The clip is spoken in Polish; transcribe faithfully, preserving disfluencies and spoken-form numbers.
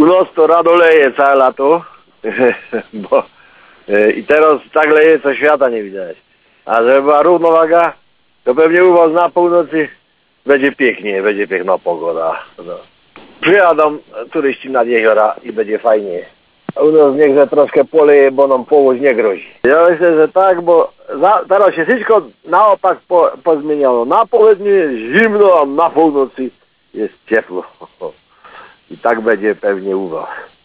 nas to rano leje całe lato, bo e, i teraz tak leje, co świata nie widać. A żeby była równowaga, to pewnie u was na północy będzie pięknie, będzie piękna pogoda. No. Przyjadą turyści nad jeziora i będzie fajnie. A u nas niechże troszkę poleje, bo nam powoź nie grozi. Ja myślę, że tak, bo za, teraz się wszystko na opak po, pozmieniało. Na południu jest zimno, a na północy jest ciepło. I tak będzie pewnie u was.